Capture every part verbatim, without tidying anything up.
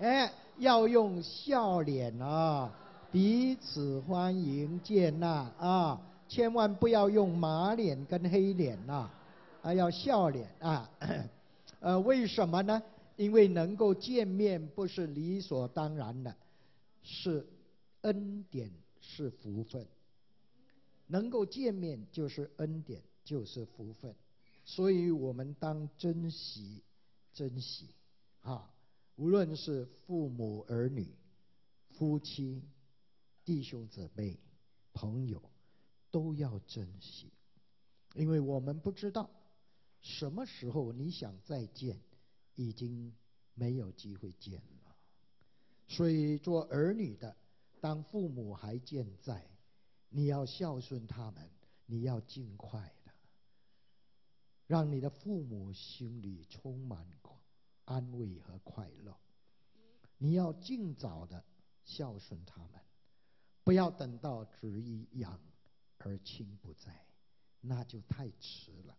哎，要用笑脸啊，彼此欢迎接纳啊，千万不要用马脸跟黑脸呐，啊，要笑脸啊。呃，为什么呢？因为能够见面不是理所当然的，是恩典，是福分。能够见面就是恩典，就是福分，所以我们当珍惜，珍惜啊！无论是父母儿女、夫妻、弟兄姊妹、朋友，都要珍惜，因为我们不知道什么时候你想再见，已经没有机会见了。所以做儿女的，当父母还健在，你要孝顺他们，你要尽快的，让你的父母心里充满安慰和快乐。你要尽早的孝顺他们，不要等到子欲养而亲不在，那就太迟了。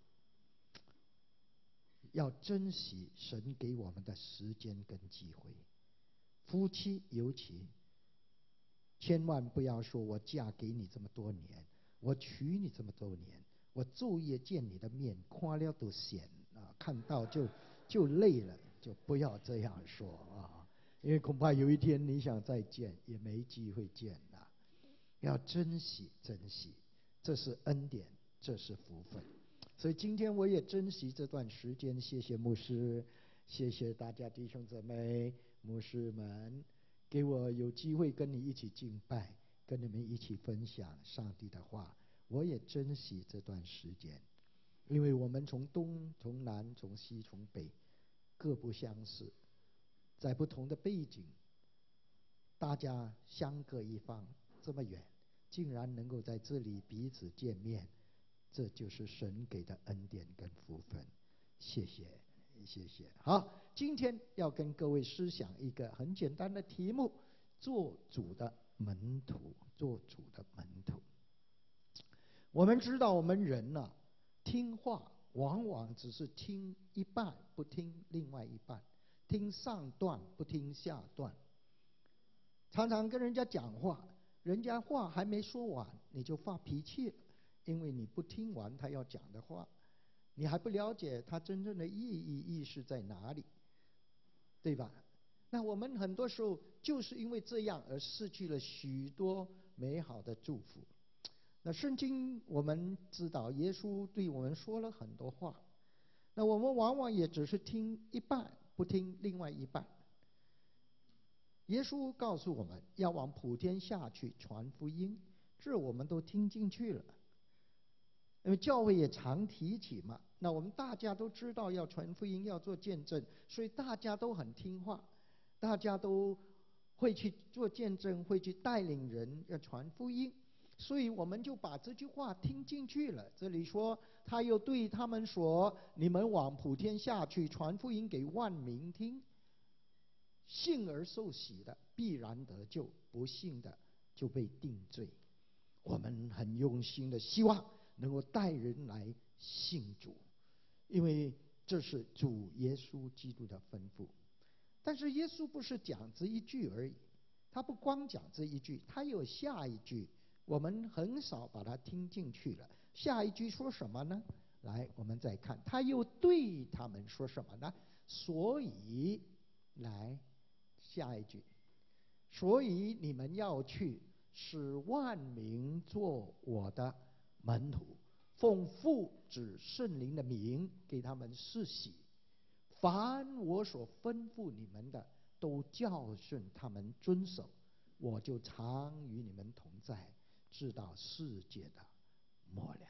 要珍惜神给我们的时间跟机会。夫妻尤其千万不要说我嫁给你这么多年，我娶你这么多年，我昼夜见你的面，看了都闲啊，看到就就累了，就不要这样说啊，因为恐怕有一天你想再见也没机会见了。要珍惜珍惜，这是恩典，这是福分。所以今天我也珍惜这段时间，谢谢牧师，谢谢大家弟兄姊妹、牧师们，给我有机会跟你一起敬拜，跟你们一起分享上帝的话。我也珍惜这段时间，因为我们从东、从南、从西、从北，各不相识，在不同的背景，大家相隔一方，这么远，竟然能够在这里彼此见面，这就是神给的恩典跟福分。谢谢，谢谢。好，今天要跟各位思想一个很简单的题目：做主的门徒。做主的门徒。我们知道，我们人呢、啊，听话往往只是听一半，不听另外一半，听上段不听下段。常常跟人家讲话，人家话还没说完，你就发脾气了，因为你不听完他要讲的话，你还不了解他真正的意义意识在哪里，对吧？那我们很多时候就是因为这样而失去了许多美好的祝福。那圣经我们知道，耶稣对我们说了很多话，那我们往往也只是听一半，不听另外一半。耶稣告诉我们要往普天下去传福音，这我们都听进去了。因为教会也常提起嘛，那我们大家都知道要传福音，要做见证，所以大家都很听话，大家都会去做见证，会去带领人要传福音，所以我们就把这句话听进去了。这里说，他又对他们说：“你们往普天下去传福音给万民听。信而受洗的必然得救，不信的就被定罪。”我们很用心的希望能够带人来信主，因为这是主耶稣基督的吩咐。但是耶稣不是讲这一句而已，他不光讲这一句，他有下一句，我们很少把它听进去了。下一句说什么呢？来，我们再看，他又对他们说什么呢？所以，来下一句，所以你们要去，使万民做我的门徒，奉父子圣灵的名给他们施洗，凡我所吩咐你们的，都教训他们遵守，我就常与你们同在，直到世界的末了。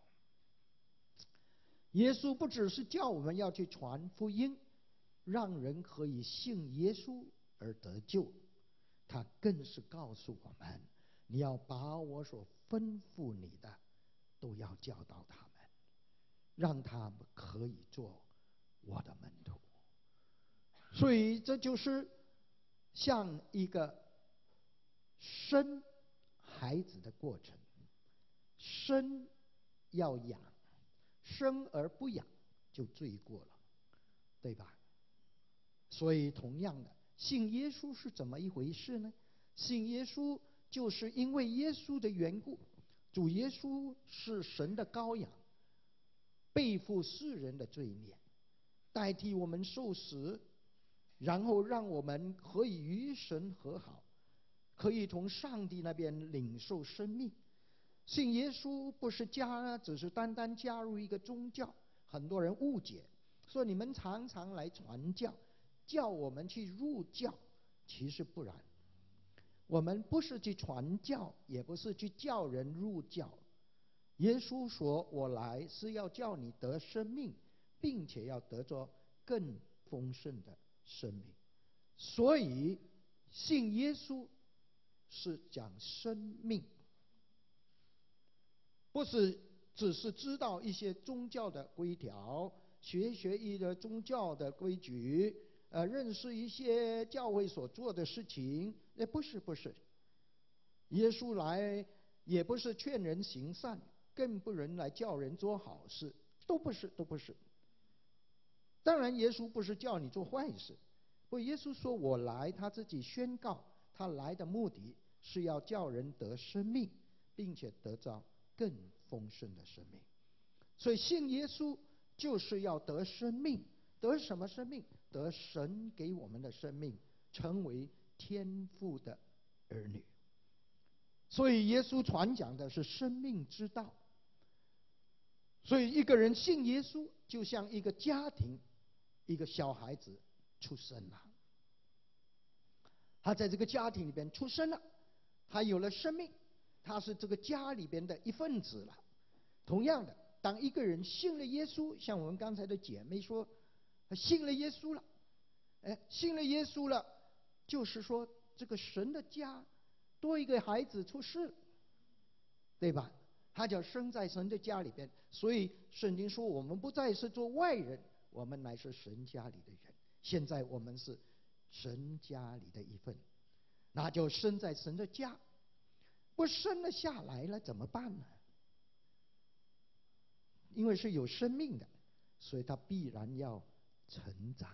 耶稣不只是叫我们要去传福音，让人可以信耶稣而得救，他更是告诉我们，你要把我所吩咐你的都要教导他们，让他们可以做我的门徒。所以这就是像一个生孩子的过程，生要养，生而不养就罪过了，对吧？所以同样的， 信耶稣是怎么一回事呢？信耶稣就是因为耶稣的缘故，主耶稣是神的羔羊，背负世人的罪孽，代替我们受死，然后让我们可以与神和好，可以从上帝那边领受生命。信耶稣不是加，只是单单加入一个宗教。很多人误解，说你们常常来传教，叫我们去入教，其实不然。我们不是去传教，也不是去叫人入教。耶稣说：“我来是要叫你得生命，并且要得着更丰盛的生命。”所以信耶稣是讲生命，不是只是知道一些宗教的规条，学学一个宗教的规矩，呃，认识一些教会所做的事情。呃，不是不是，耶稣来也不是劝人行善，更不能来叫人做好事，都不是都不是。当然耶稣不是叫你做坏事，不，耶稣说我来，他自己宣告他来的目的是要叫人得生命，并且得到更丰盛的生命。所以信耶稣就是要得生命，得什么生命？得神给我们的生命，成为天父的儿女。所以耶稣传讲的是生命之道。所以一个人信耶稣，就像一个家庭，一个小孩子出生了，他在这个家庭里边出生了，他有了生命，他是这个家里边的一份子了。同样的，当一个人信了耶稣，像我们刚才的姐妹说，他信了耶稣了，哎，信了耶稣了，就是说这个神的家多一个孩子出世，对吧？他就生在神的家里边。所以圣经说我们不再是做外人，我们乃是神家里的人。现在我们是神家里的一份，那就生在神的家。不生了下来了怎么办呢？因为是有生命的，所以他必然要成长。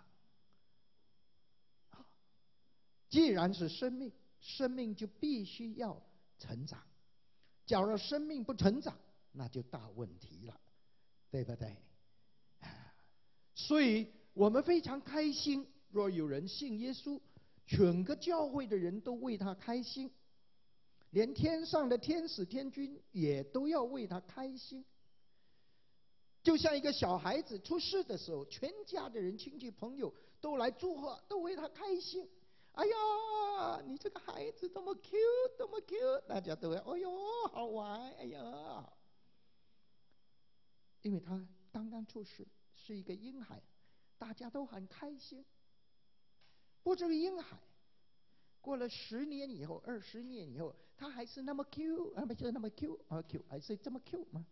既然是生命，生命就必须要成长。假如生命不成长，那就大问题了，对不对？所以我们非常开心，若有人信耶稣，全个教会的人都为他开心，连天上的天使天君也都要为他开心。就像一个小孩子出世的时候，全家的人亲戚朋友都来祝贺，都为他开心。哎呀，你这个孩子多么 cute， 多么 cute， 大家都会，哎呦，好玩，哎呀，因为他刚刚出世，是一个婴孩，大家都很开心。不这个婴孩，过了十年以后，二十年以后，他还是那么 cute， 啊，不是那么 cute， 啊 cute， 还是这么 cute 吗？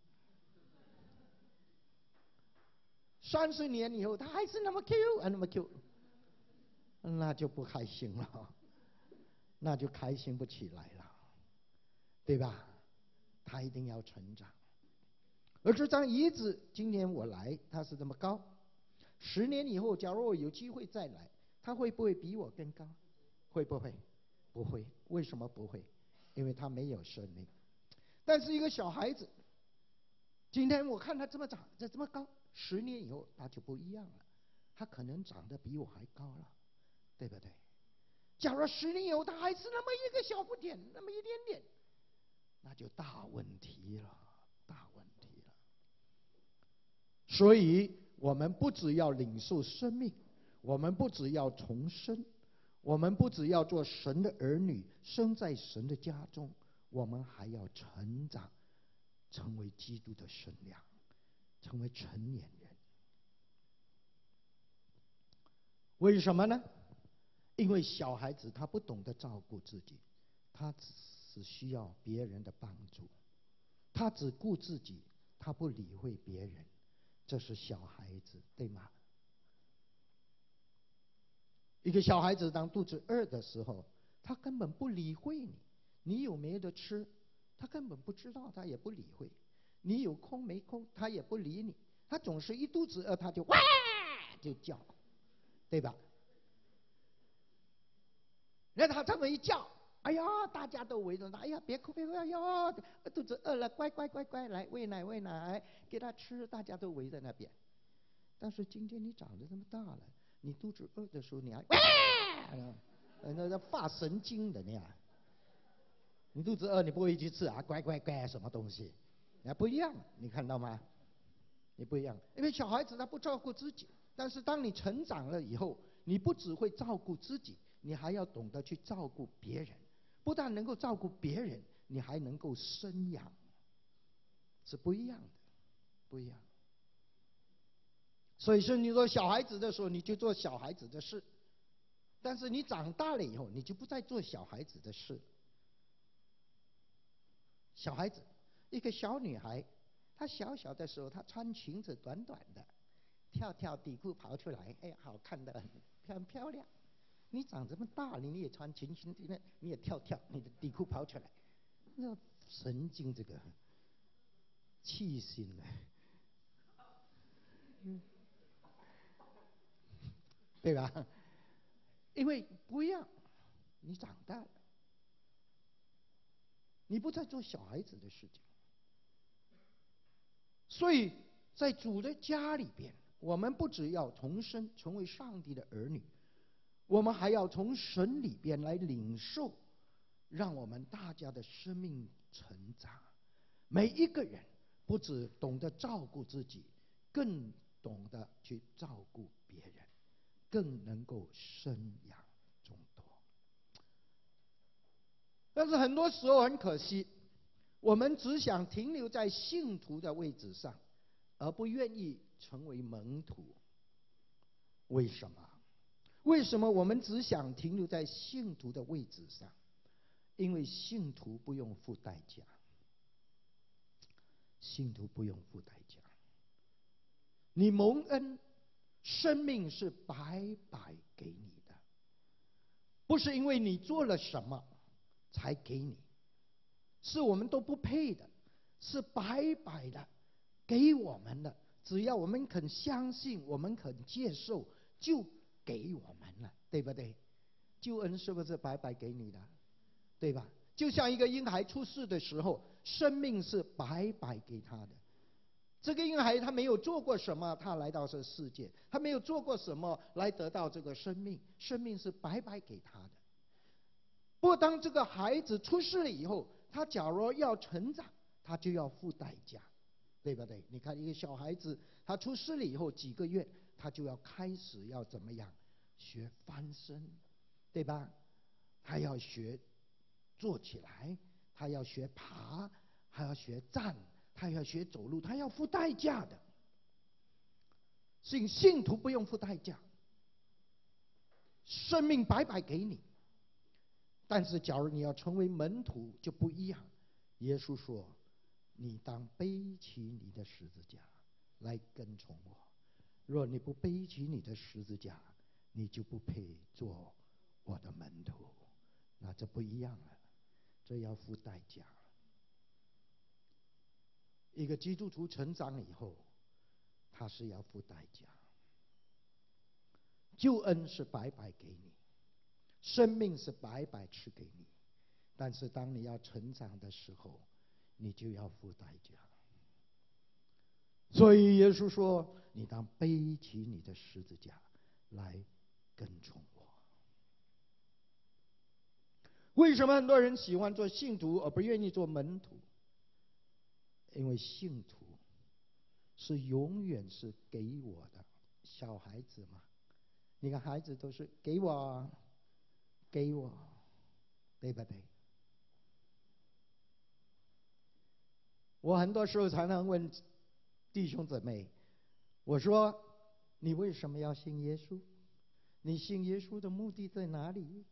三十年以后，他还是那么 cute， 啊，那么 cute。那就不开心了，那就开心不起来了，对吧？他一定要成长。而这张椅子，今年我来，它是这么高，十年以后，假如我有机会再来，他会不会比我更高？会不会？不会。为什么不会？因为他没有生命。但是一个小孩子，今天我看他这么长，这这么高，十年以后他就不一样了，他可能长得比我还高了。对不对？假如十年以后他还是那么一个小不点，那么一点点，那就大问题了，大问题了。所以我们不只要领受生命，我们不只要重生，我们不只要做神的儿女，生在神的家中，我们还要成长，成为基督的身量，成为成年人。为什么呢？因为小孩子他不懂得照顾自己，他只需要别人的帮助，他只顾自己，他不理会别人，这是小孩子，对吗？一个小孩子当肚子饿的时候，他根本不理会你，你有没得吃，他根本不知道，他也不理会。你有空没空，他也不理你，他总是一肚子饿他就哇就叫，对吧？ 然后他这么一叫，哎呀，大家都围着他，哎呀，别哭别哭，哎呀，肚子饿了，乖乖乖乖，来喂奶喂奶，给他吃，大家都围在那边。但是今天你长得这么大了，你肚子饿的时候，你还喂，那那发神经的那样。你肚子饿，你不会去吃啊，乖乖乖，什么东西？那不一样，你看到吗？你不一样，因为小孩子他不照顾自己，但是当你成长了以后，你不只会照顾自己，你还要懂得去照顾别人。不但能够照顾别人，你还能够生养，是不一样的，不一样。所以说，你做小孩子的时候，你就做小孩子的事；但是你长大了以后，你就不再做小孩子的事。小孩子，一个小女孩，她小小的时候，她穿裙子短短的，跳跳底裤跑出来，哎呀，好看的很，很漂亮。你长这么大了，你也穿裙裙，你也跳跳，你的底裤跑出来，那神经这个，气心了，嗯，对吧？因为不一样，你长大了，你不再做小孩子的事情。所以在主的家里边，我们不只要重生成为上帝的儿女，我们还要从神里边来领受，让我们大家的生命成长。每一个人不只懂得照顾自己，更懂得去照顾别人，更能够生养众多。但是很多时候很可惜，我们只想停留在信徒的位置上，而不愿意成为门徒。为什么？为什么我们只想停留在信徒的位置上？因为信徒不用付代价，信徒不用付代价。你蒙恩，生命是白白给你的，不是因为你做了什么才给你，是我们都不配的，是白白的给我们的。只要我们肯相信，我们肯接受，就给我们了，对不对？救恩是不是白白给你的？对吧？就像一个婴孩出世的时候，生命是白白给他的。这个婴孩他没有做过什么，他来到这世界，他没有做过什么来得到这个生命，生命是白白给他的。不过当这个孩子出世了以后，他假如要成长，他就要付代价，对不对？你看一个小孩子，他出世了以后几个月，他就要开始要怎么样学翻身，对吧？他要学坐起来，他要学爬，还要学站，他要学走路，他要付代价的。所以信徒不用付代价，生命白白给你。但是假如你要成为门徒就不一样。耶稣说，你当背起你的十字架来跟从我，若你不背起你的十字架，你就不配做我的门徒。那这不一样了，这要付代价。一个基督徒成长以后，他是要付代价。救恩是白白给你，生命是白白赐给你，但是当你要成长的时候，你就要付代价。所以耶稣说，你当背起你的十字架来跟从我。为什么很多人喜欢做信徒而不愿意做门徒？因为信徒是永远是给我的。小孩子嘛，你看孩子都是给我给我，对不对？我很多时候常常问弟兄姊妹，我说你为什么要信耶稣？你信耶稣的目的在哪里？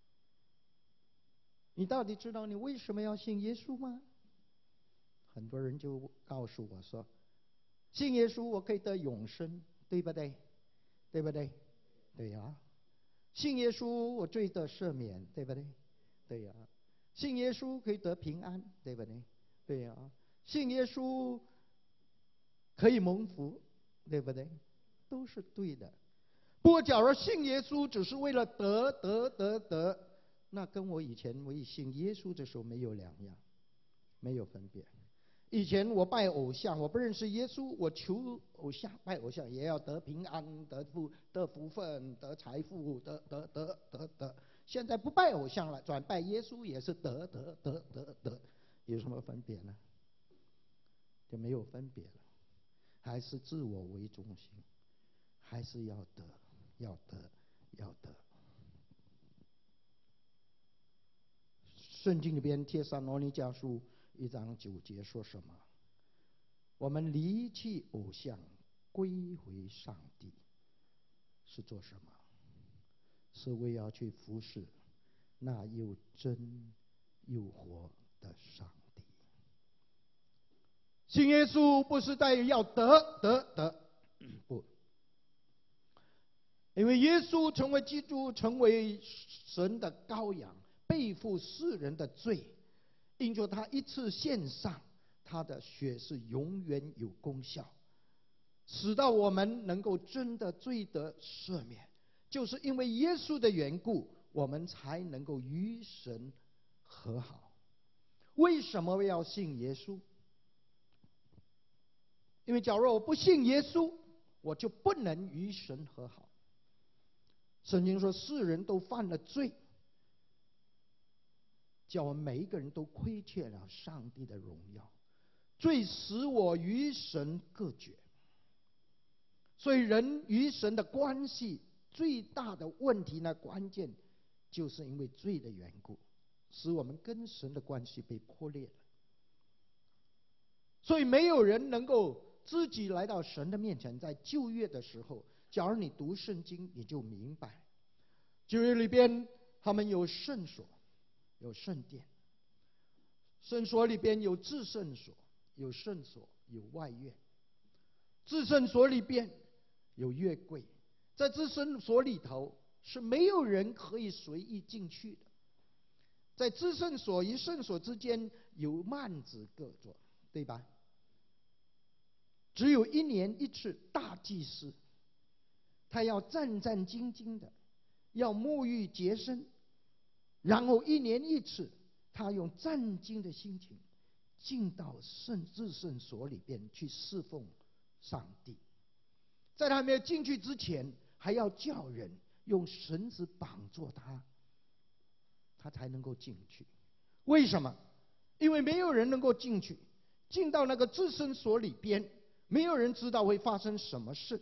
你到底知道你为什么要信耶稣吗？很多人就告诉我说，信耶稣我可以得永生，对不对？对不对？对呀、啊。信耶稣我罪得赦免，对不对？对呀、啊。信耶稣可以得平安，对不对？对呀、啊。信耶稣可以蒙福，对不对？都是对的。不过假如信耶稣只是为了得得得得， 那跟我以前我信耶稣的时候没有两样，没有分别。以前我拜偶像，我不认识耶稣，我求偶像拜偶像也要得平安、得福、得福分、得财富、得得得得得。现在不拜偶像了，转拜耶稣也是得得得得得，有什么分别呢？就没有分别了，还是自我为中心，还是要得要得要得。圣经里边帖撒罗尼迦书一章九节说什么？我们离弃偶像，归回上帝，是做什么？是为要去服侍那又真又活的上帝。信耶稣不是在要得得得，不，因为耶稣成为基督，成为神的羔羊，背负世人的罪，因着他一次献上，他的血是永远有功效，使到我们能够真的罪得赦免。就是因为耶稣的缘故，我们才能够与神和好。为什么要信耶稣？因为假如我不信耶稣，我就不能与神和好。圣经说世人都犯了罪，叫我们每一个人都亏欠了上帝的荣耀，罪使我与神隔绝。所以人与神的关系最大的问题呢，关键就是因为罪的缘故，使我们跟神的关系被破裂了。所以没有人能够自己来到神的面前。在旧约的时候，假如你读圣经，你就明白，旧约里边他们有圣所，有圣殿，圣所里边有至圣所，有圣所，有外院。至圣所里边有约柜，在至圣所里头是没有人可以随意进去的。在至圣所与圣所之间有幔子隔着，对吧？只有一年一次，大祭司他要战战兢兢的，要沐浴洁身，然后一年一次，他用战兢的心情进到圣至圣所里边去侍奉上帝。在他没有进去之前，还要叫人用绳子绑住他，他才能够进去。为什么？因为没有人能够进去，进到那个至圣所里边，没有人知道会发生什么事，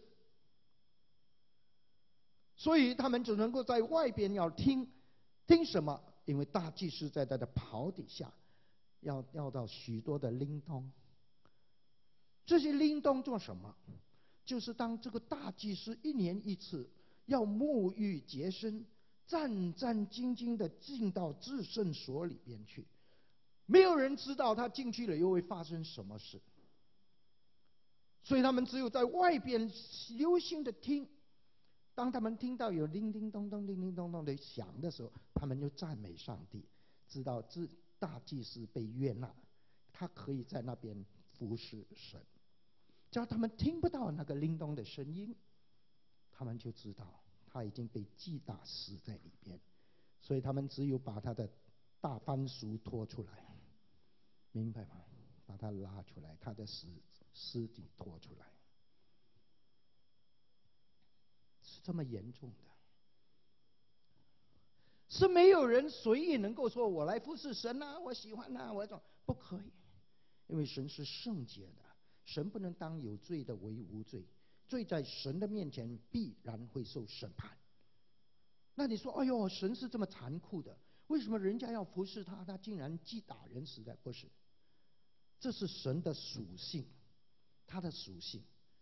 所以他们只能够在外边要听。听什么？因为大祭司在他的袍底下要要到许多的铃铛。这些铃铛做什么？就是当这个大祭司一年一次要沐浴洁身，战战兢兢的进到至圣所里边去，没有人知道他进去了又会发生什么事，所以他们只有在外边留心的听。当他们听到有叮叮咚咚、叮叮咚咚的响的时候，他们就赞美上帝，知道这大祭司被悦纳，他可以在那边服侍神。只要他们听不到那个叮咚的声音，他们就知道他已经被击打死在里边。所以他们只有把他的大番薯拖出来，明白吗？把他拉出来，他的尸尸体拖出来，是这么严重的。是没有人随意能够说我来服侍神啊，我喜欢啊，我不可以，因为神是圣洁的，神不能当有罪的为无罪，罪在神的面前必然会受审判。那你说，哎呦，神是这么残酷的，为什么人家要服侍他，他竟然击打人死在？不是，这是神的属性，他的属性。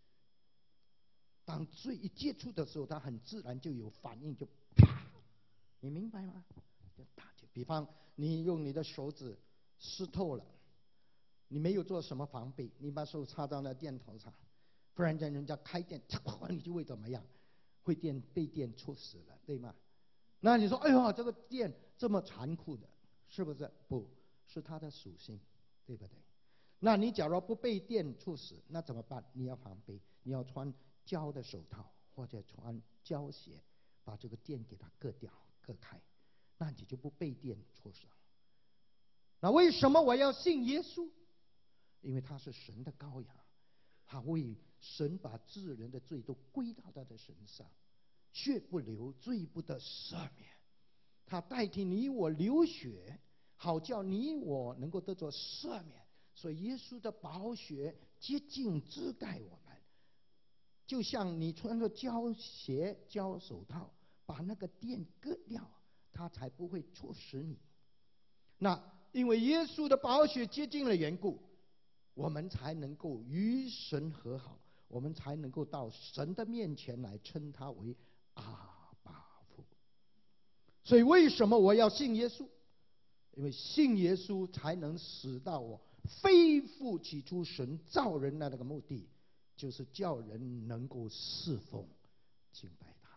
当罪一接触的时候，他很自然就有反应，就啪，你明白吗？就打就，比方你用你的手指湿透了，你没有做什么防备，你把手插到那电头上，忽然间人家开电，你就会怎么样？会电被电触死了，对吗？那你说，哎呦，这个电这么残酷的，是不是？不是它的属性，对不对？那你假如不被电触死，那怎么办？你要防备，你要穿胶的手套或者穿胶鞋，把这个电给它割掉、割开。 那你就不被电戳伤。那为什么我要信耶稣？因为他是神的羔羊，他为神把治人的罪都归到他的身上，血不流，罪不得赦免。他代替你我流血，好叫你我能够得着赦免。所以耶稣的宝血洁净遮盖我们，就像你穿着胶鞋胶手套，把那个电割掉，它才不会戳死你。那因为耶稣的宝血洁净的缘故，我们才能够与神和好，我们才能够到神的面前来称他为阿爸父。所以为什么我要信耶稣？因为信耶稣才能使到我恢复起初神造人的那个目的，就是叫人能够侍奉敬拜他。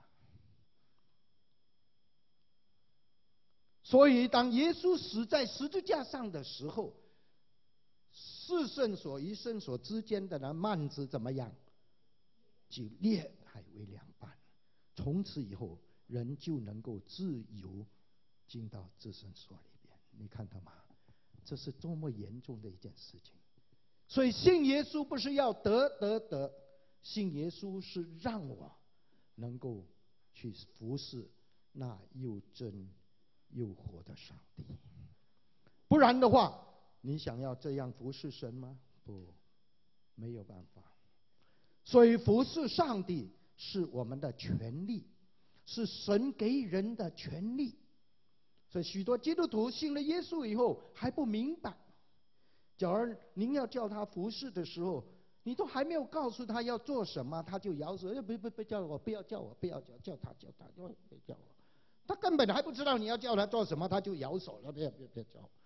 所以当耶稣死在十字架上的时候，四圣所与圣所之间的那幔子怎么样？就裂开为两半。从此以后，人就能够自由进到至圣所里边。你看到吗？这是多么严重的一件事情。所以信耶稣不是要得得得，信耶稣是让我能够去服侍那又真又活的上帝。不然的话，你想要这样服侍神吗？不，没有办法。所以服侍上帝是我们的权利，是神给人的权利。所以许多基督徒信了耶稣以后还不明白，假如您要叫他服侍的时候，你都还没有告诉他要做什么，他就摇手，不不不叫我，不要叫我，不要叫叫他叫他，不要叫我。他根本还不知道你要叫他做什么，他就摇手了，不要不要不要叫我。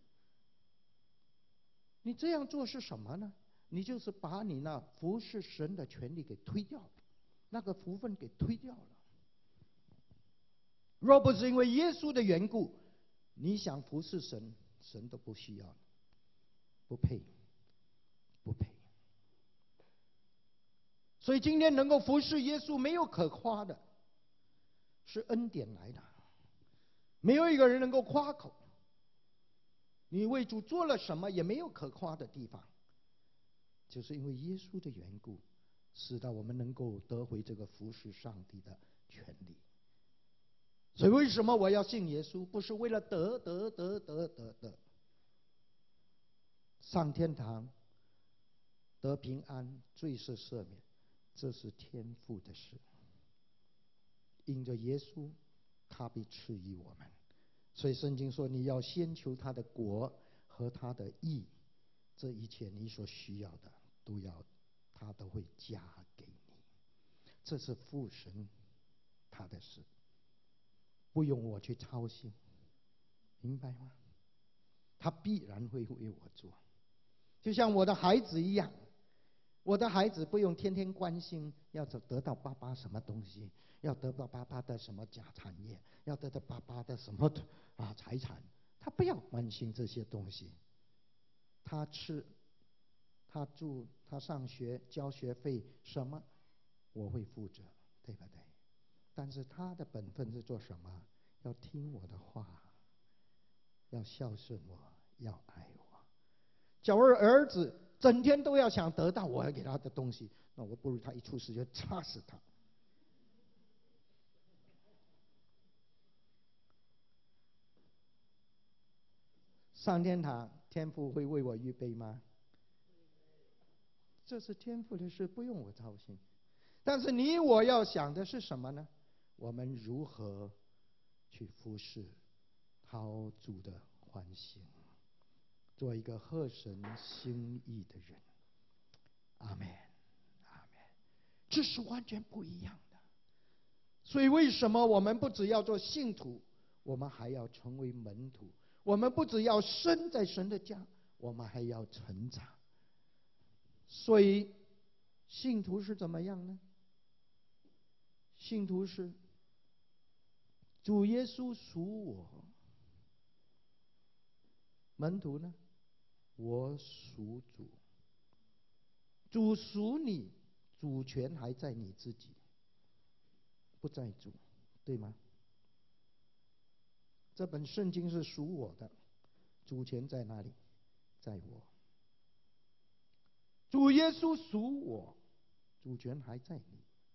你这样做是什么呢？你就是把你那服侍神的权利给推掉了，那个福分给推掉了。若不是因为耶稣的缘故，你想服侍神，神都不需要你，不配，不配。所以今天能够服侍耶稣，没有可夸的，是恩典来的，没有一个人能够夸口。你为主做了什么，也没有可夸的地方，就是因为耶稣的缘故，使到我们能够得回这个服侍上帝的权利。所以为什么我要信耶稣？不是为了得得得得得得上天堂、得平安、罪赦赦免，这是天父的事。因着耶稣，他必赐予我们。所以圣经说，你要先求他的国和他的义，这一切你所需要的都要，他都会加给你。这是父神他的事，不用我去操心，明白吗？他必然会为我做，就像我的孩子一样。我的孩子不用天天关心要得到爸爸什么东西，要得到爸爸的什么假产业，要得到爸爸的什么啊财产，他不要关心这些东西。他吃，他住，他上学交学费什么，我会负责，对不对？但是他的本分是做什么？要听我的话，要孝顺我，要爱我。假如儿子整天都要想得到我要给他的东西，那我不如他一出事就插死他。上天堂，天父会为我预备吗？这是天父的事，不用我操心。但是你我要想的是什么呢？我们如何去服侍讨主的欢心，做一个合神心意的人。阿们，阿们。这是完全不一样的。所以为什么我们不只要做信徒，我们还要成为门徒？我们不只要生在神的家，我们还要成长。所以信徒是怎么样呢？信徒是主耶稣属我，门徒呢，我属主。主属你，主权还在你自己，不在主，对吗？ 这本圣经是属我的，主权在哪里？在我。主耶稣属我，主权还在你。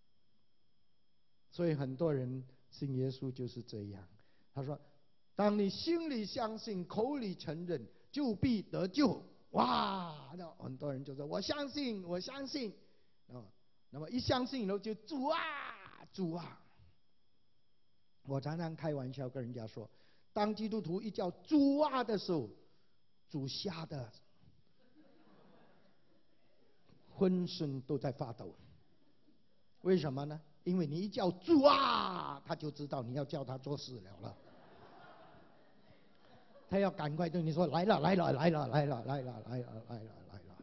所以很多人信耶稣就是这样。他说，当你心里相信，口里承认，就必得救。哇，那很多人就说我相信，我相信。那么一相信以后就主啊，主啊。我常常开玩笑跟人家说，当基督徒一叫主啊的时候，主吓得浑身都在发抖。为什么呢？因为你一叫主啊，他就知道你要叫他做事了了。他要赶快对你说来了来了来了来了来了来了来了来了。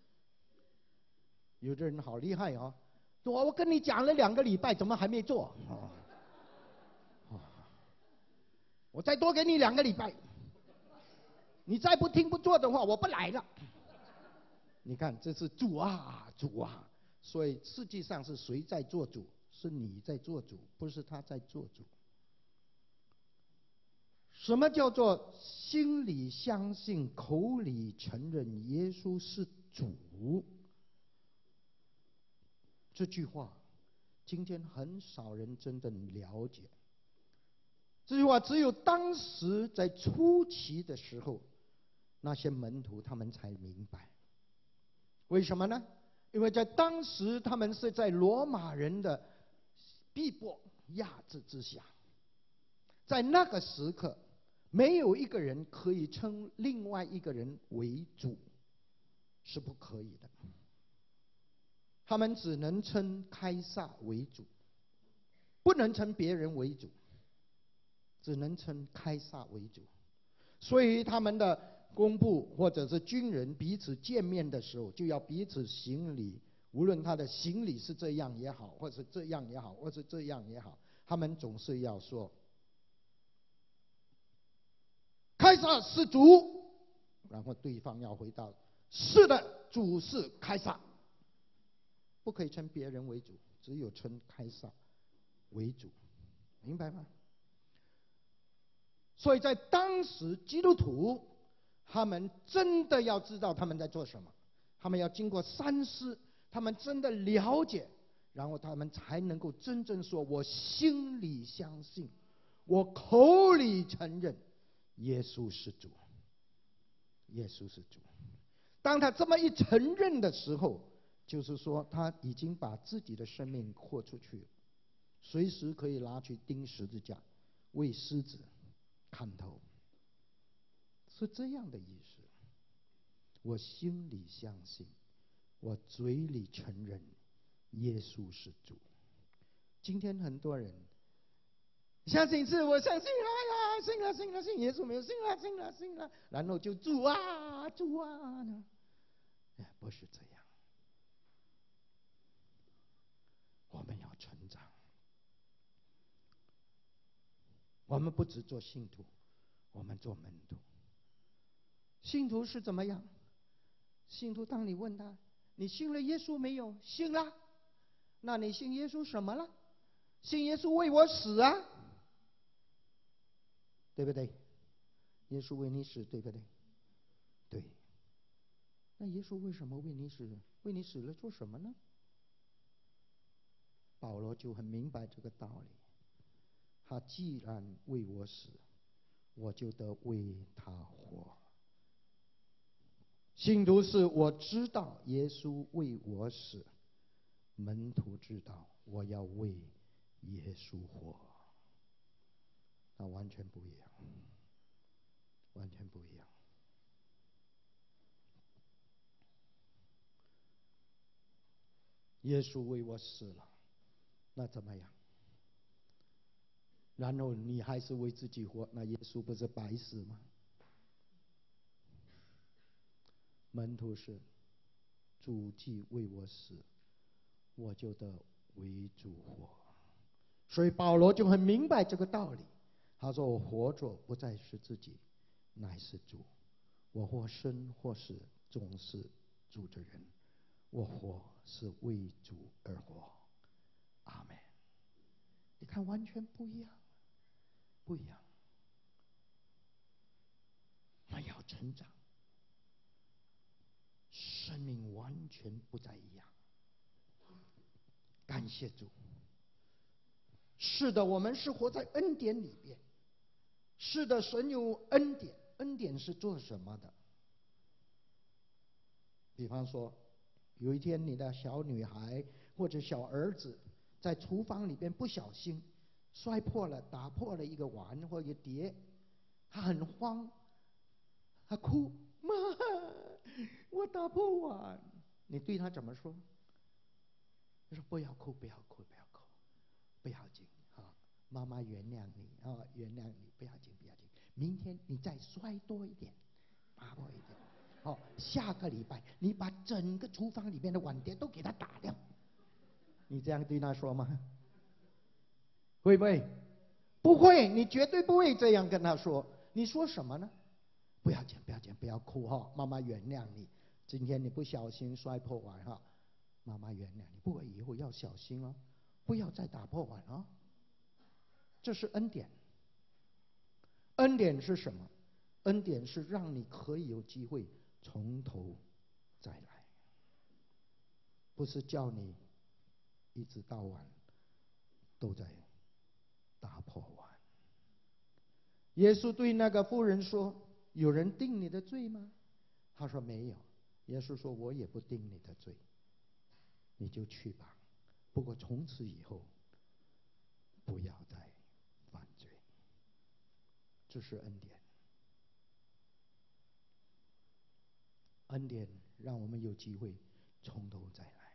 有的人好厉害哦，我我跟你讲了两个礼拜，怎么还没做？哦哦、我再多给你两个礼拜，你再不听不做的话，我不来了。你看，这是主啊主啊。所以实际上是谁在做主？是你在做主，不是他在做主。什么叫做心里相信，口里承认耶稣是主？这句话今天很少人真正了解。这句话只有当时在初期的时候，那些门徒他们才明白。为什么呢？因为在当时他们是在罗马人的逼迫压制之下，在那个时刻没有一个人可以称另外一个人为主，是不可以的。他们只能称开撒为主，不能称别人为主，只能称开撒为主。所以他们的公部或者是军人彼此见面的时候，就要彼此行礼，无论他的行礼是这样也好，或是这样也好，或是这样也好，他们总是要说开撒是主，然后对方要回答是的，主是开撒。不可以称别人为主，只有称开撒为主，明白吗？所以在当时基督徒他们真的要知道他们在做什么，他们要经过三思，他们真的了解，然后他们才能够真正说我心里相信，我口里承认耶稣是主，耶稣是主。当他这么一承认的时候，就是说他已经把自己的生命豁出去了，随时可以拿去钉十字架，为狮子砍头，是这样的意思。我心里相信，我嘴里承认耶稣是主。今天很多人相信是我相信了呀，信了信了信耶稣没有信了信了信了，然后就主啊主啊呢？哎，不是这样。我们要成长，我们不只做信徒，我们做门徒。信徒是怎么样？信徒当你问他你信了耶稣没有？信了。那你信耶稣什么了？信耶稣为我死啊，对不对？耶稣为你死，对不对？对。那耶稣为什么为你死？为你死了做什么呢？保罗就很明白这个道理，他既然为我死，我就得为他活。信徒是我知道耶稣为我死，门徒知道我要为耶稣活，那完全不一样，完全不一样。耶稣为我死了，那怎么样？然后你还是为自己活，那耶稣不是白死吗？门徒是主既为我死，我就得为主活。所以保罗就很明白这个道理，他说我活着不再是自己，乃是主。我或生或死，总是主的人，我活是为主而活。阿们。你看完全不一样，不一样。 成长，生命完全不再一样。感谢主。是的，我们是活在恩典里边。是的，神有恩典。恩典是做什么的？比方说，有一天你的小女孩或者小儿子在厨房里边不小心摔破了、打破了一个碗或一个碟，他很慌，他哭：“妈，我打破碗。”你对他怎么说？他说：“不要哭，不要哭，不要哭，不要紧啊，妈妈原谅你啊，原谅你，不要紧，不要紧。明天你再摔多一点，打破一点。好，下个礼拜你把整个厨房里面的碗碟都给他打掉。”你这样对他说吗？会不会？不会，你绝对不会这样跟他说。你说什么呢？不要紧，不要紧，不要哭哈，妈妈原谅你。今天你不小心摔破碗哈，妈妈原谅你。不过以后要小心哦，不要再打破碗哦。这是恩典。恩典是什么？恩典是让你可以有机会从头再来，不是叫你一直到晚都在打破碗。耶稣对那个妇人说：“有人定你的罪吗？”他说：“没有。”耶稣说：“我也不定你的罪，你就去吧。不过从此以后，不要再犯罪。”这是恩典。恩典让我们有机会从头再来。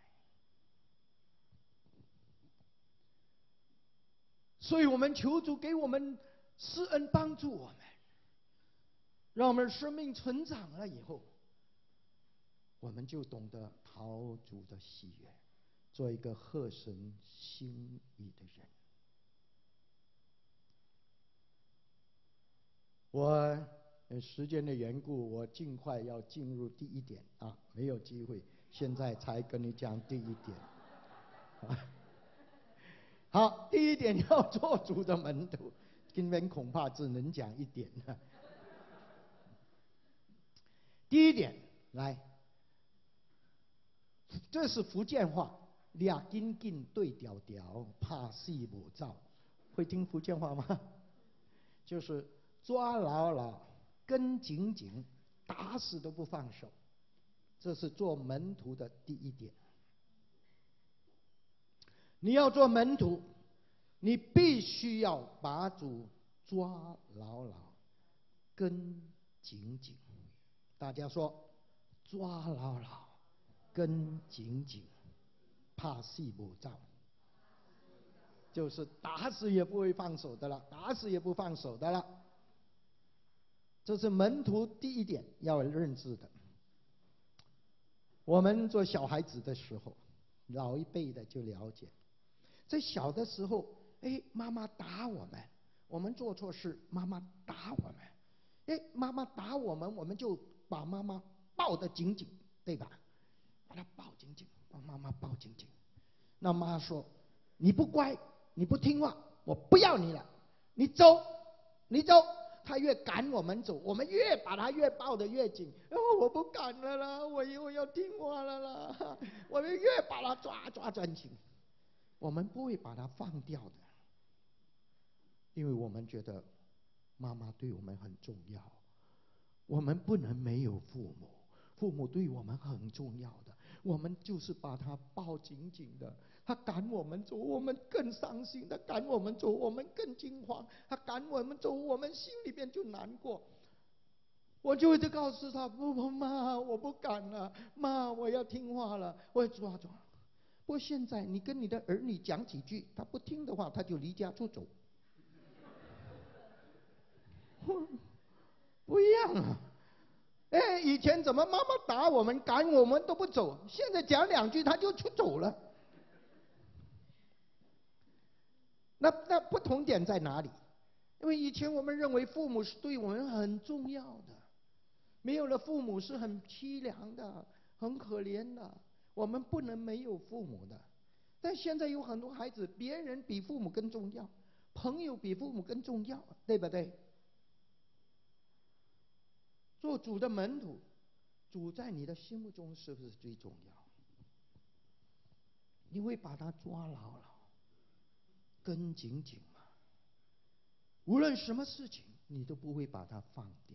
所以我们求主给我们施恩，帮助我们，让我们生命成长了以后，我们就懂得讨主的喜悦，做一个合神心意的人。我时间的缘故，我尽快要进入第一点啊，没有机会，现在才跟你讲第一点。好，第一点要做主的门徒，今天恐怕只能讲一点了。第一点，来，这是福建话，俩紧紧对调调，怕戏不照。会听福建话吗？就是抓牢牢，跟紧紧，打死都不放手。这是做门徒的第一点。你要做门徒，你必须要把主抓牢牢，跟紧紧。大家说，抓牢牢，跟紧紧，怕戏不照。就是打死也不会放手的了，打死也不放手的了。这是门徒第一点要认知的。我们做小孩子的时候，老一辈的就了解，在小的时候，哎，妈妈打我们，我们做错事，妈妈打我们，哎，妈妈打我们，我们就把妈妈抱得紧紧，对吧？把她抱紧紧，把妈妈抱紧紧。那妈说：“你不乖，你不听话，我不要你了，你走，你走。”他越赶我们走，我们越把他越抱得越紧。哦，我不敢了啦，我以后要听话了啦。我们越把他抓抓紧紧，我们不会把他放掉的，因为我们觉得妈妈对我们很重要，我们不能没有父母，父母对我们很重要的，我们就是把他抱紧紧的。他赶我们走，我们更伤心；他赶我们走，我们更惊慌；他赶我们走，我们心里边就难过。我就一直告诉他：“不不，妈，我不敢了，妈，我要听话了，我要抓抓。”不过现在你跟你的儿女讲几句，他不听的话，他就离家出走。不一样啊！哎，以前怎么妈妈打我们、赶我们都不走，现在讲两句他就出走了。那那不同点在哪里？因为以前我们认为父母是对我们很重要的，没有了父母是很凄凉的、很可怜的，我们不能没有父母的。但现在有很多孩子，别人比父母更重要，朋友比父母更重要，对不对？ 做主的门徒，主在你的心目中是不是最重要？你会把他抓牢牢，跟紧紧吗？无论什么事情，你都不会把他放掉。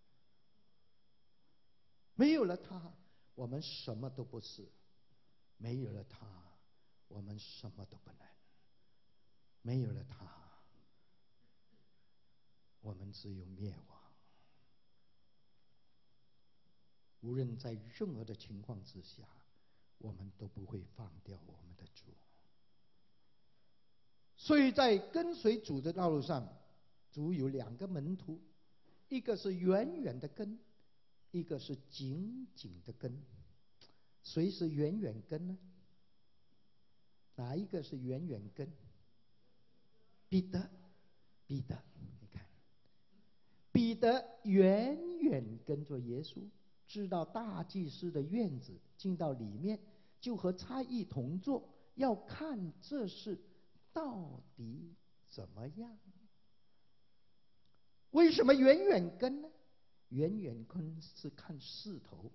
没有了他，我们什么都不是；没有了他，我们什么都不能；没有了他，我们只有灭亡。无论在任何的情况之下，我们都不会放掉我们的主。所以在跟随主的道路上，主有两个门徒，一个是远远的跟，一个是紧紧的跟。谁是远远跟呢？哪一个是远远跟？彼得，彼得，你看，彼得远远跟着耶稣，知道大祭司的院子，进到里面，就和他一同坐，要看这事到底怎么样。为什么远远跟呢？远远跟是看势头，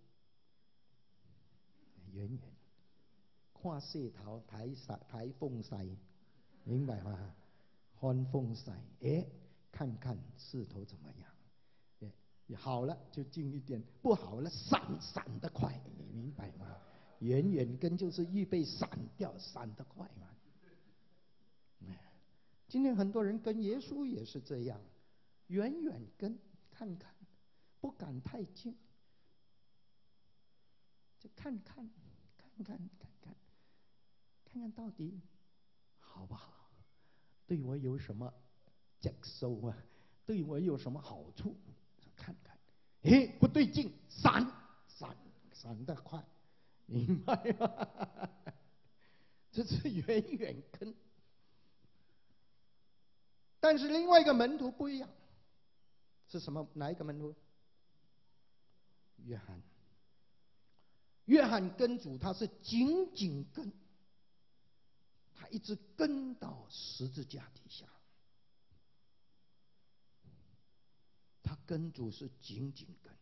远远看势头，睇势睇風勢，明白嗎？看風勢，哎，看看勢頭怎麼樣？好了就近一點，不好了閃閃得快，你明白嗎？遠遠跟就是預備閃掉，閃得快嘛。今天很多人跟耶穌也是這樣，遠遠跟看看，不敢太近，就看看看看看看，看看到底好不好，对我有什么着數啊？對我有什麼好處？看看，哎，不對勁，閃閃閃得快，明白嗎？這是遠遠跟。但是另外一個門徒不一樣，是什麼？哪一個門徒？約翰。約翰跟主他是緊緊跟，他一直跟到十字架底下，他跟主是緊緊跟。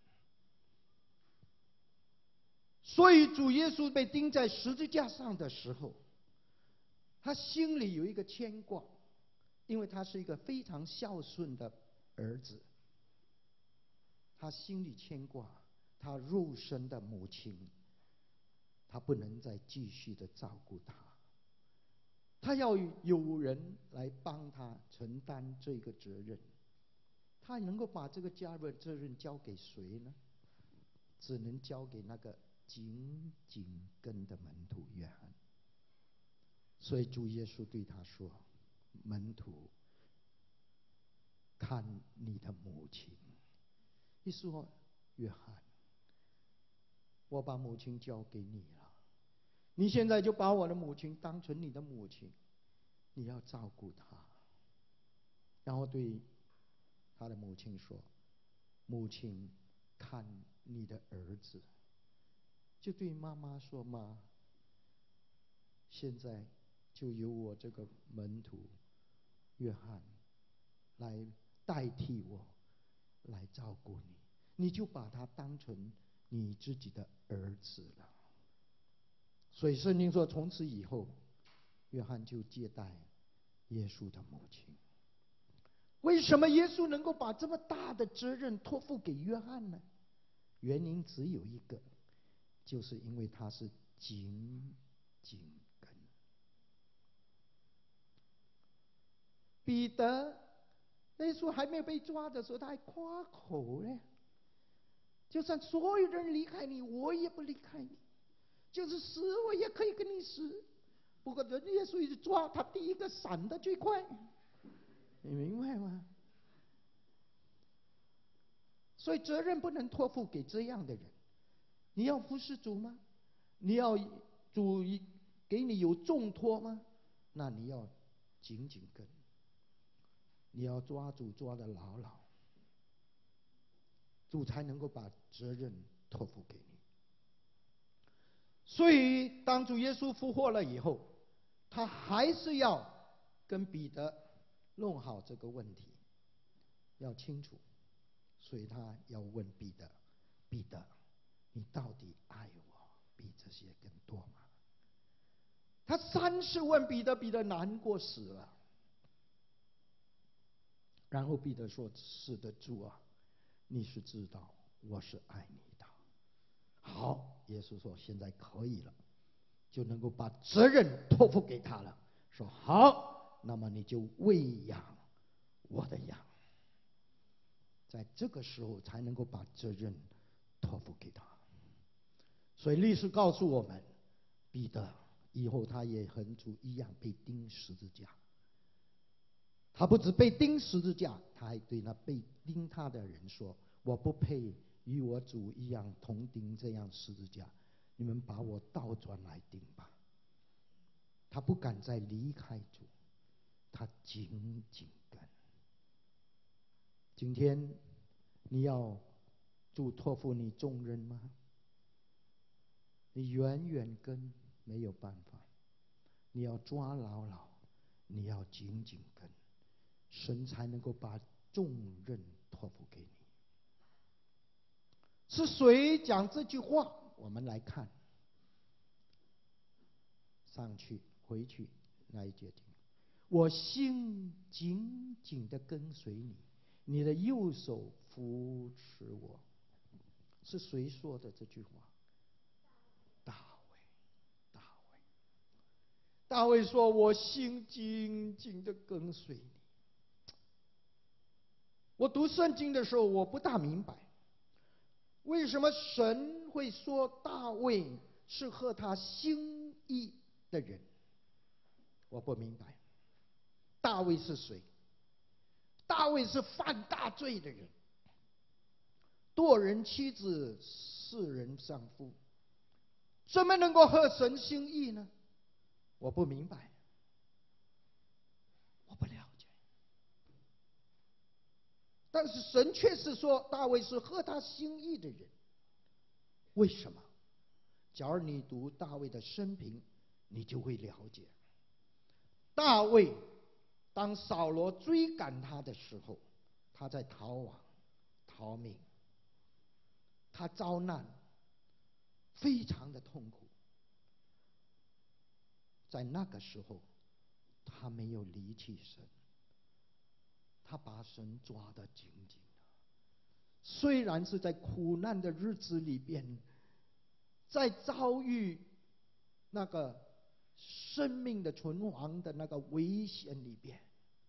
所以主耶穌被釘在十字架上的時候，他心裡有一個牽掛，因為他是一個非常孝順的兒子，他心裡牽掛他肉身的母親，他不能再繼續的照顧他，他要有人來幫他承擔這個責任。他能夠把這個家的責任交給誰呢？只能交給那個緊緊跟的門徒約翰。所以主耶穌對他說：門徒，看你的母親。意思說，約翰，我把母親交給你了，你現在就把我的母親當成你的母親，你要照顧她。然後對他的母親說：母親，看你的兒子。就對媽媽說：媽，現在就由我這個門徒約翰來代替我來照顧你，你就把他當成你自己的兒子了。所以聖經說，從此以後，約翰就接待耶穌的母親。為什麼耶穌能夠把這麼大的責任託付給約翰呢？原因只有一個，就是因為他是緊緊跟。彼得，耶穌還沒有被抓的時候，他還誇口呢，就算所有人離開你，我也不離開你，就是死我也可以跟你死。不過人耶穌一抓，他第一個閃得最快，你明白嗎？所以責任不能託付給這樣的人。你要服侍主嗎？你要主給你有重託嗎？那你要緊緊跟，你要抓主抓得牢牢，主才能夠把責任託付給你。所以當主耶穌復活了以後，他還是要跟彼得弄好這個問題，要清楚。所以他要問彼得： 彼得，你到底爱我比这些更多吗？他三次问彼得，彼得难过死了。然后彼得说：“是的，主啊，你是知道我是爱你的。”好，耶稣说：“现在可以了，就能够把责任托付给他了。说好，那么你就喂养我的羊。”在这个时候才能够把责任托付给他。所以历史告诉我们，彼得以后他也和主一样被钉十字架。他不止被钉十字架，他还对那被钉他的人说：“我不配与我主一样同钉这样十字架，你们把我倒转来钉吧。”他不敢再离开主，他紧紧跟。今天你要主托付你重任吗？你远远跟没有办法，你要抓牢牢，你要紧紧跟，神才能够把重任托付给你。是谁讲这句话？我们来看，上去回去那一节经，我心紧紧地跟随你，你的右手扶持我。是谁说的这句话？大卫。大卫，大卫说：“我心紧紧地跟随你。”我读圣经的时候，我不大明白，为什么神会说大卫是合他心意的人？我不明白。大卫是谁？大卫是犯大罪的人，堕人妻子，弑人丈夫，怎么能够合神心意呢？我不明白，我不了解。但是神确实说大卫是合他心意的人。为什么？假如你读大卫的生平，你就会了解。大卫当扫罗追赶他的时候，他在逃亡逃命，他遭难，非常的痛苦。在那个时候，他没有离弃神，他把神抓得紧紧的。虽然是在苦难的日子里边，在遭遇那个生命的存亡的那个危险里边，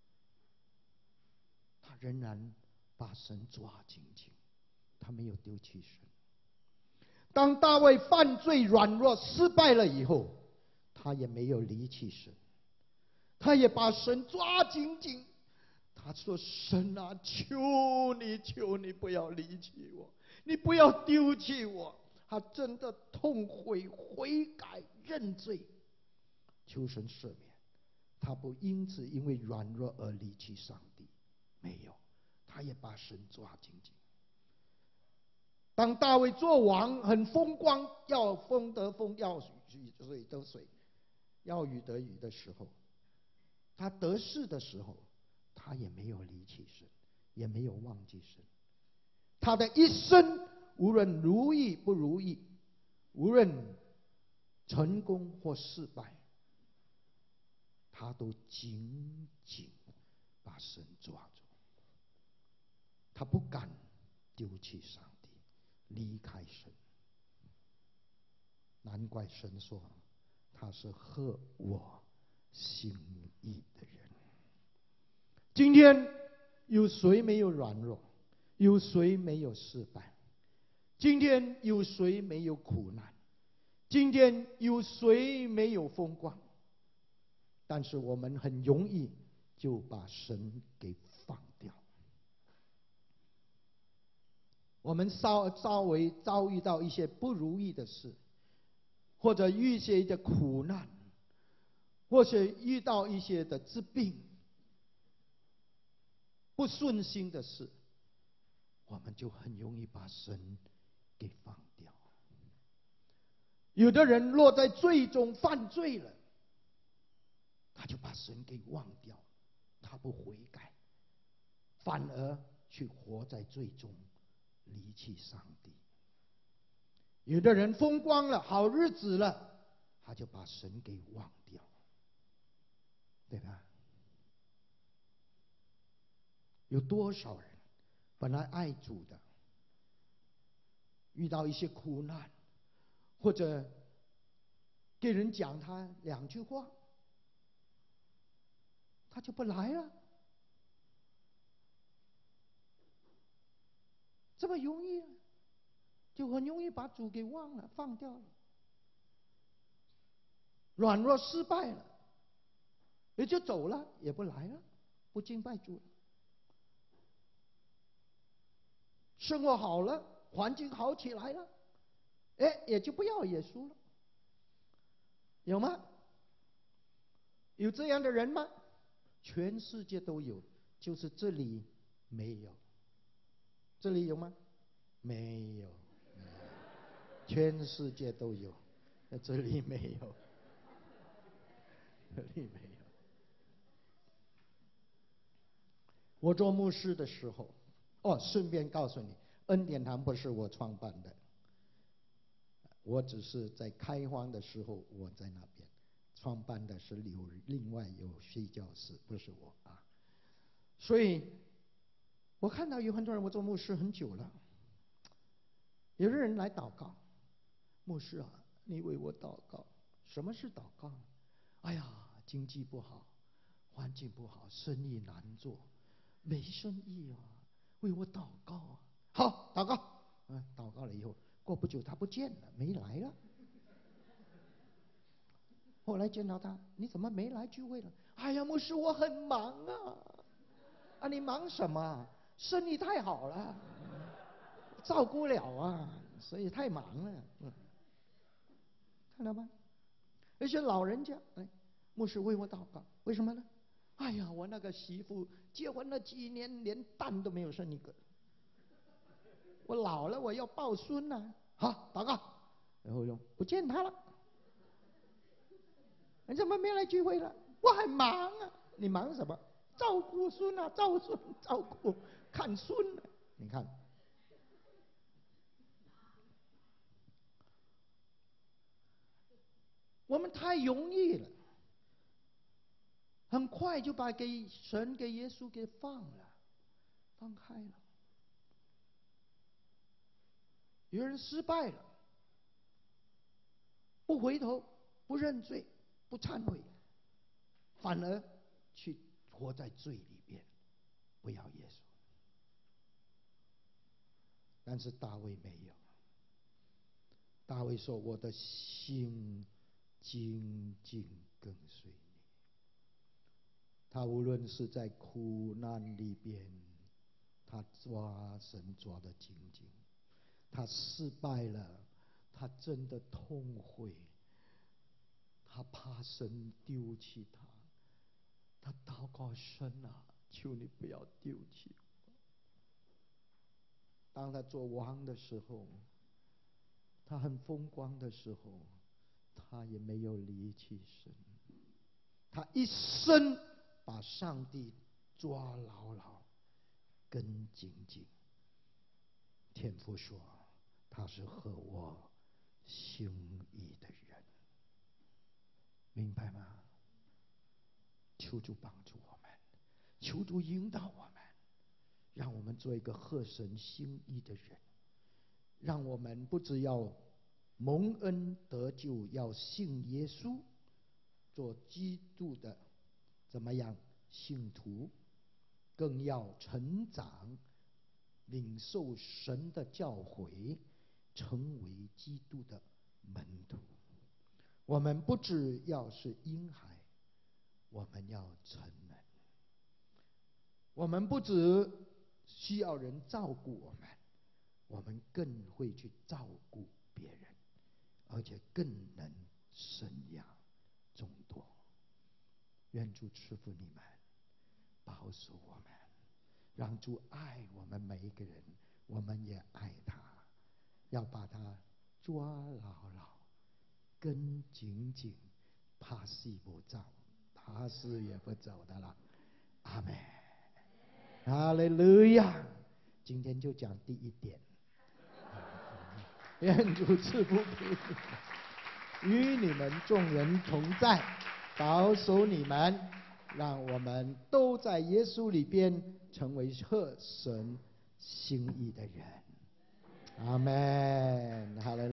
他仍然把神抓紧紧，他没有丢弃神。当大卫犯罪软弱失败了以后，他也没有离弃神，他也把神抓紧紧。他说：“神啊，求你，求你不要离弃我，你不要丢弃我。”他真的痛悔、悔改、认罪，求神赦免。他不因此因为软弱而离弃上帝，没有，他也把神抓紧紧。当大卫做王很风光，要风得风，要水得水，要雨得雨的时候，他得势的时候，他也没有离弃神，也没有忘记神。他的一生无论如意不如意，无论成功或失败，他都紧紧把神抓住。他不敢丢弃上帝，离开神。难怪神说他是合我心意的人。今天有谁没有软弱？有谁没有失败？今天有谁没有苦难？今天有谁没有风光？但是我们很容易就把神给放掉。我们稍稍微遭遇到一些不如意的事，或者遇些的苦难，或者遇到一些的疾病，不顺心的事，我们就很容易把神给放掉。有的人落在罪中犯罪了，他就把神给忘掉，他不悔改，反而去活在罪中，离弃上帝。 有的人风光了，好日子了，他就把神给忘掉，对吧？有多少人本来爱主的，遇到一些苦难，或者给人讲他两句话，他就不来了，这么容易，就很容易把主给忘了，放掉了，软弱失败了，也就走了，也不来了，不敬拜主了。生活好了，环境好起来了，哎，也就不要耶稣了，有吗？有这样的人吗？全世界都有，就是这里没有。这里有吗？没有，全世界都有，这里没有，这里没有。我做牧师的时候，哦，顺便告诉你，恩典堂不是我创办的，我只是在开荒的时候我在那边，创办的是有另外有宣教士，不是我啊。所以我看到有很多人，我做牧师很久了，有的人来祷告，牧师啊，你为我祷告。什么是祷告？哎呀，经济不好，环境不好，生意难做，没生意啊，为我祷告啊。好，祷告。嗯，祷告了以后，过不久他不见了，没来了。后来见到他，你怎么没来聚会了？哎呀，牧师，我很忙啊。啊，你忙什么？生意太好了，照顾了啊，所以太忙了。嗯，看到吗？有些老人家，哎，牧师为我祷告，为什么呢？哎呀，我那个媳妇结婚了几年，连蛋都没有生一个。我老了，我要抱孙呐、啊。好，祷告，然后就不见他了。你怎么没来聚会了？我很忙啊。你忙什么？照顾孙啊，照孙，照顾看孙、啊。你看，我们太容易了，很快就把给神、给耶稣给放了，放开了。有人失败了，不回头，不认罪，不忏悔，反而去活在罪里边，不要耶稣。但是大卫没有，大卫说：“我的心紧紧跟随你。”他无论是在苦难里边，他抓神抓得紧紧；他失败了，他真的痛悔，他怕神丢弃他，他祷告神啊，求你不要丢弃我。当他做王的时候，他很风光的时候，他也没有离弃神，他一生把上帝抓牢牢，跟紧紧。天父说他是合我心意的人，明白吗？求主帮助我们，求主引导我们，让我们做一个合神心意的人，让我们不只要蒙恩得救，要信耶稣，做基督的怎么样信徒，更要成长，领受神的教诲，成为基督的门徒。我们不只要是婴孩，我们要成人。我们不只需要人照顾我们，我们更会去照顾别人，而且更能生养众多。愿主赐福你们，保守我们，让主爱我们每一个人，我们也爱他，要把他抓牢牢，跟紧紧，怕死不走，怕死也不走的了。阿们，哈利路亚。今天就讲第一点。 愿主赐福给你们，与你们众人同在，保守你们，让我们都在耶稣里边成为合神心意的人。阿们。好了。